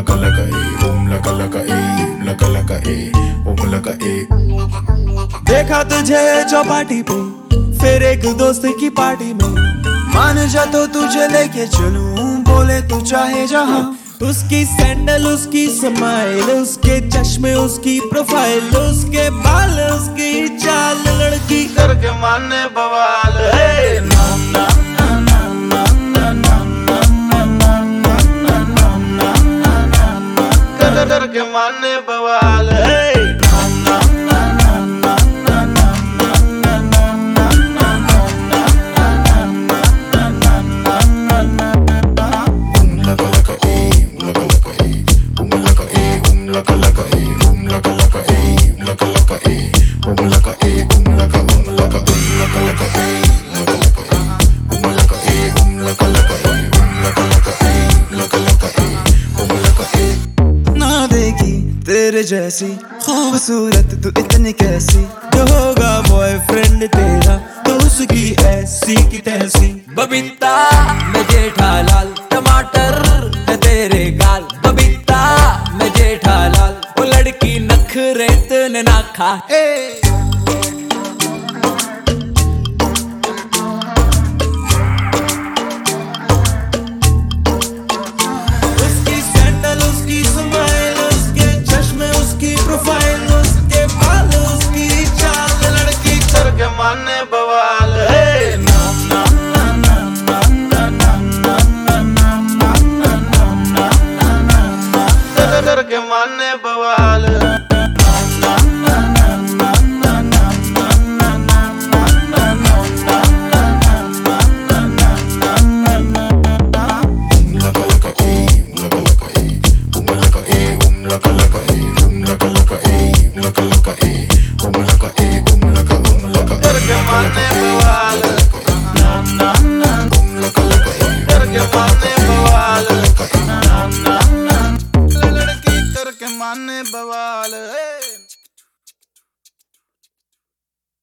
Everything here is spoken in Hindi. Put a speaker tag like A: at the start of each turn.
A: laka laka e, laka laka e, laka laka e, laka e.
B: देखा तुझे चौपाटी पे फिर एक दोस्त की पार्टी में, मान जा तो तुझे लेके चलूं, बोले तू चाहे जहां। उसकी सैंडल, उसकी स्माइल, उसके चश्मे, उसकी प्रोफाइल, उसके बाल, उसकी चाल, लड़की करके माने बवाल है। करके माने बवाल है।
A: Laka laka e, laka laka e, laka laka e, laka e, laka laka laka laka e, laka laka e, laka e, laka laka e, laka laka e, laka laka e, laka e.
B: ना देखी तेरे जैसी खूबसूरत तू इतनी कैसी, जो होगा बॉयफ्रेंड तेरा तो उसकी ऐसी की तैसी।
C: बबीता मैं जेठालाल, टमाटर है तेरे गाल। बबीता मैं जेठालाल, वो लड़की नखरे तूने ना खा।
B: उसकी सैंडल, उसकी स्माइल, उसके चश्मे, उसकी प्रोफाइल, उसके बाल, उसकी चाल, लड़की करके माने बवाल है। करके माने बवाल।